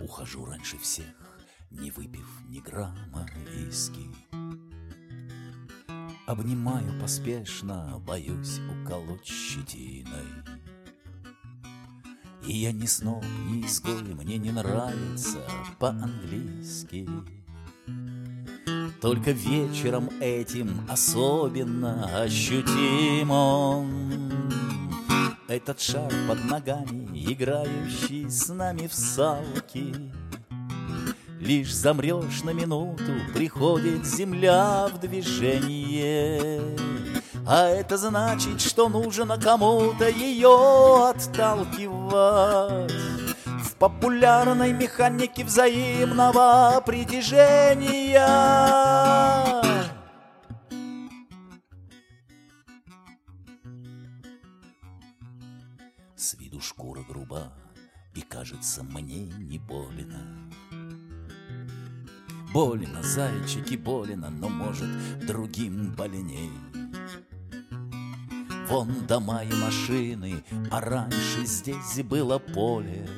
ухожу раньше всех, не выпив ни грамма виски. Обнимаю поспешно, боюсь уколоть щетиной. И я ни сноб, ни изгой, мне не нравится по-английски. Только вечером этим особенно ощутим он. Этот шар под ногами, играющий с нами в салки. Лишь замрешь на минуту, приходит земля в движение. А это значит, что нужно кому-то ее отталкивать в популярной механике взаимного притяжения. С виду шкура груба, и кажется мне не больно. Больно, зайчики, больно, но может другим больней. Вон дома и машины, а раньше здесь было поле.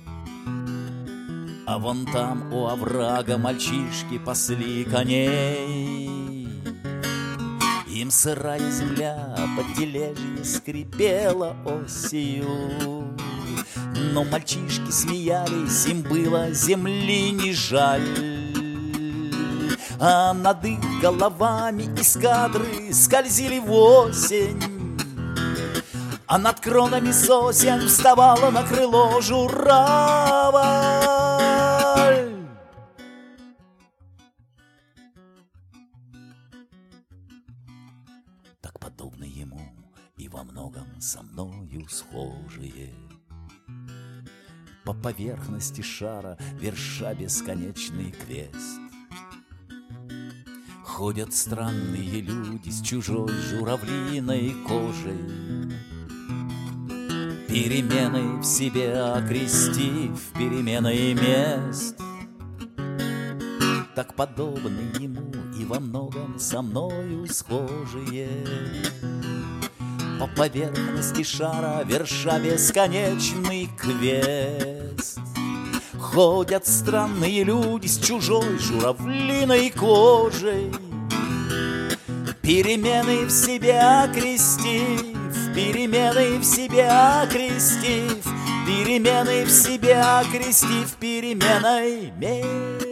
А вон там у оврага мальчишки пасли коней. Им сырая земля под тележье скрипела осью. Но мальчишки смеялись, им было земли не жаль. А над их головами эскадры скользили в осень. А над кронами сосен вставала на крыло журавль. Так подобно ему и во многом со мною схожие. По поверхности шара верша бесконечный крест. Ходят странные люди с чужой журавлиной кожей, перемены в себе окрестив переменой мест. Так подобны ему и во многом со мною схожие. По поверхности шара верша бесконечный квест. Ходят странные люди с чужой журавлиной кожей, перемены в себе окрестив, перемены в себе окрестив, перемены в себе окрестив переменой мест.